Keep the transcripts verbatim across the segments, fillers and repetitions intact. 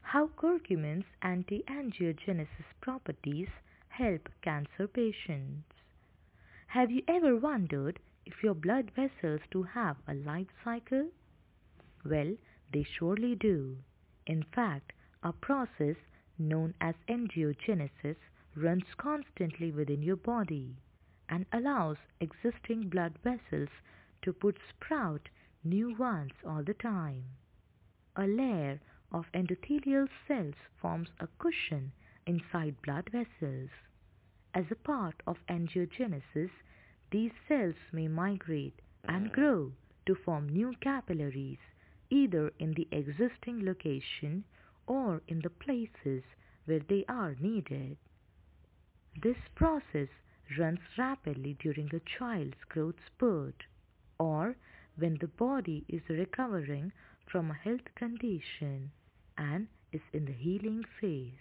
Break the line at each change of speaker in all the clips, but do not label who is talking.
How curcumin's anti-angiogenesis properties help cancer patients. Have you ever wondered if your blood vessels do have a life cycle? Well, they surely do. In fact, a process known as angiogenesis runs constantly within your body and allows existing blood vessels to put sprout new ones all the time. A layer of endothelial cells forms a cushion inside blood vessels. As a part of angiogenesis, these cells may migrate and grow to form new capillaries either in the existing location or in the places where they are needed. This process runs rapidly during a child's growth spurt or when the body is recovering from a health condition and is in the healing phase.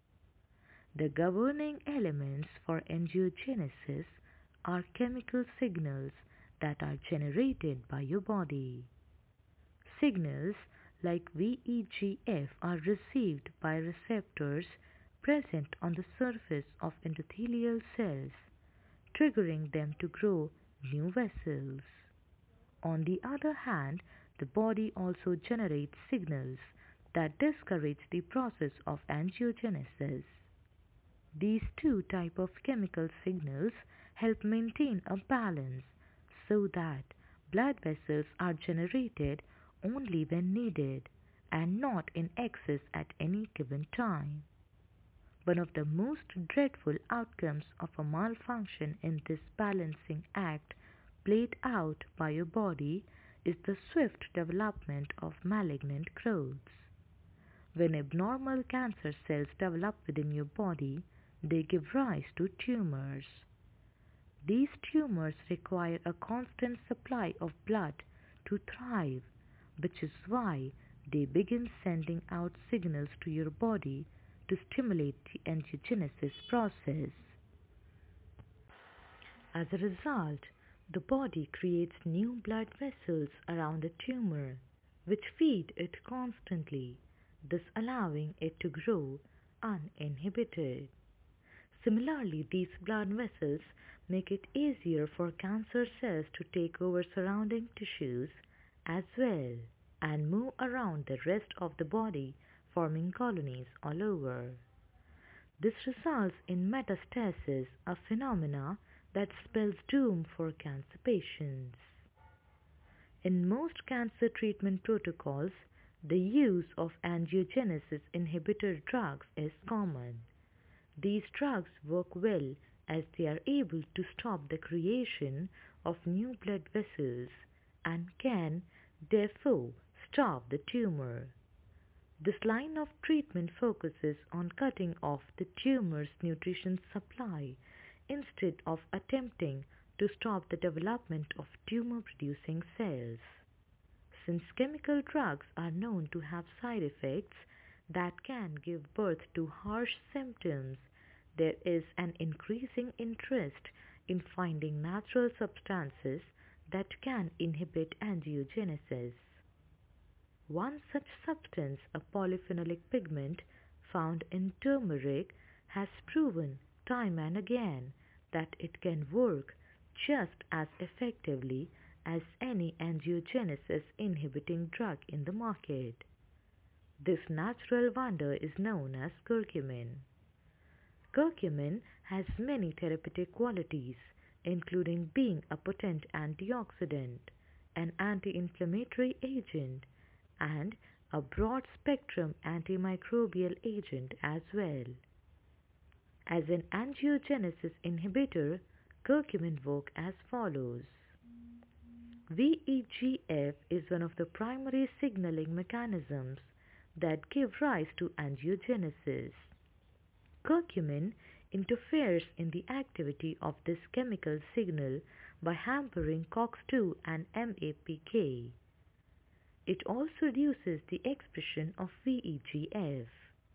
The governing elements for angiogenesis are chemical signals that are generated by your body. Signals like V E G F are received by receptors present on the surface of endothelial cells, triggering them to grow new vessels. On the other hand, the body also generates signals that discourage the process of angiogenesis. These two types of chemical signals help maintain a balance so that blood vessels are generated only when needed and not in excess at any given time. One of the most dreadful outcomes of a malfunction in this balancing act played out by your body is the swift development of malignant growths. When abnormal cancer cells develop within your body, they give rise to tumors. These tumors require a constant supply of blood to thrive, which is why they begin sending out signals to your body to stimulate the angiogenesis process. As a result, the body creates new blood vessels around a tumor, which feed it constantly, thus allowing it to grow uninhibited. Similarly, these blood vessels make it easier for cancer cells to take over surrounding tissues as well and move around the rest of the body, forming colonies all over. This results in metastasis, a phenomena that spells doom for cancer patients. In most cancer treatment protocols, the use of angiogenesis inhibitor drugs is common. These drugs work well as they are able to stop the creation of new blood vessels and can, therefore, stop the tumor. This line of treatment focuses on cutting off the tumor's nutrition supply instead of attempting to stop the development of tumor-producing cells. Since chemical drugs are known to have side effects that can give birth to harsh symptoms, there is an increasing interest in finding natural substances that can inhibit angiogenesis. One such substance, a polyphenolic pigment found in turmeric, has proven time and again that it can work just as effectively as any angiogenesis inhibiting drug in the market. This natural wonder is known as curcumin. Curcumin has many therapeutic qualities, including being a potent antioxidant, an anti-inflammatory agent, and a broad-spectrum antimicrobial agent as well. As an angiogenesis inhibitor, curcumin works as follows. V E G F is one of the primary signaling mechanisms that give rise to angiogenesis. Curcumin interferes in the activity of this chemical signal by hampering COX two and M A P K. It also reduces the expression of V E G F.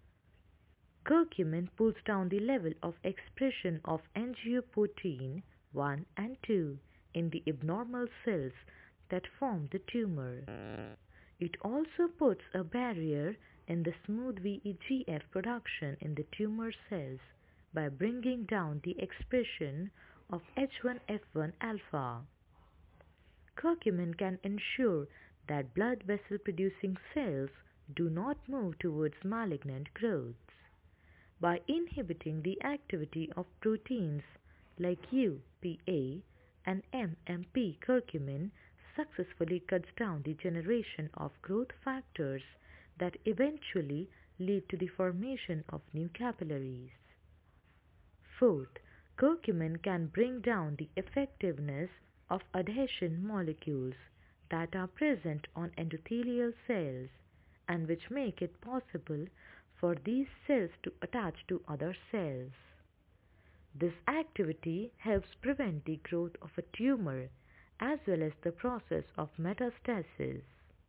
Curcumin pulls down the level of expression of angiopoietin one and two in the abnormal cells that form the tumor. It also puts a barrier in the smooth V E G F production in the tumor cells by bringing down the expression of H one F one alpha. Curcumin can ensure that blood vessel producing cells do not move towards malignant growths. By inhibiting the activity of proteins like U P A and M M P, curcumin successfully cuts down the generation of growth factors that eventually lead to the formation of new capillaries. Fourth, curcumin can bring down the effectiveness of adhesion molecules that are present on endothelial cells and which make it possible for these cells to attach to other cells. This activity helps prevent the growth of a tumor as well as the process of metastasis.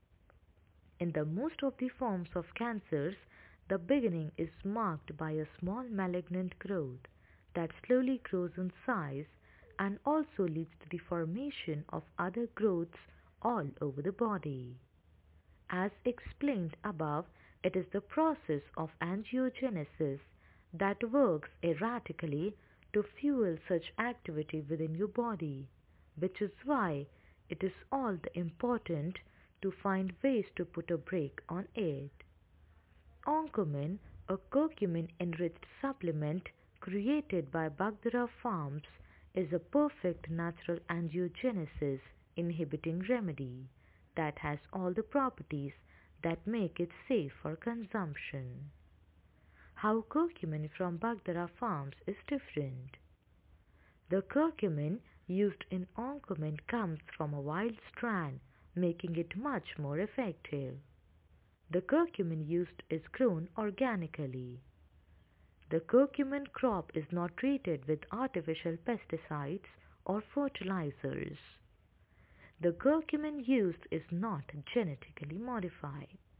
In the most of the forms of cancers, the beginning is marked by a small malignant growth that slowly grows in size and also leads to the formation of other growths all over the body. As explained above, it is the process of angiogenesis that works erratically to fuel such activity within your body, which is why it is all the important to find ways to put a brake on it. Oncomin, a curcumin-enriched supplement created by Bagdara Farms, is a perfect natural angiogenesis inhibiting remedy that has all the properties that make it safe for consumption. How curcumin from Bagdara Farms is different. The curcumin used in Oncomin comes from a wild strand, making it much more effective. The curcumin used is grown organically. The curcumin crop is not treated with artificial pesticides or fertilizers. The curcumin used is not genetically modified.